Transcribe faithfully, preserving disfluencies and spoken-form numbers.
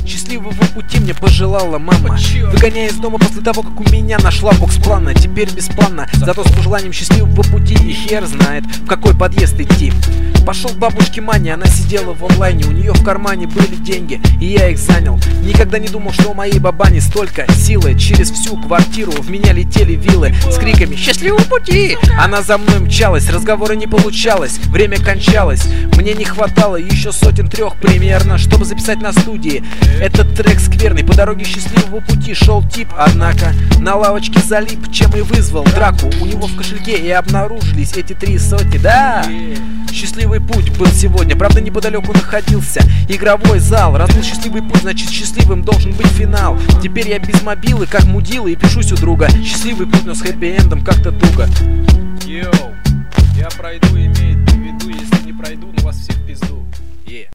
Счастливого пути мне пожелала мама, выгоняя из дома после того, как у меня нашла бокс-плана. Теперь бесплатно, зато с пожеланием счастливого пути. И хер знает, в какой подъезд идти. Пошел к бабушке Мане, она сидела в онлайне. У нее в кармане были деньги, и я их занял. Никогда не думал, что у моей бабани столько силы. Через всю квартиру в меня летели вилы с криками «Счастливого пути!». Она за мной мчалась, разговора не получалось, время кончалось. Мне не хватало еще сотен трех примерно, чтобы записать на студии этот трек скверный. По дороге счастливого пути шел тип, однако на лавочке залип, чем и вызвал драку. У него в кошельке и обнаружились эти три сотни. Да, счастливый путь был сегодня, правда неподалеку находился игровой зал. Раз был счастливый путь, значит счастливым должен быть финал. Теперь я без мобилы, как мудила, и пишусь у друга. Счастливый путь, но с хэппи-эндом как-то туго. Йоу.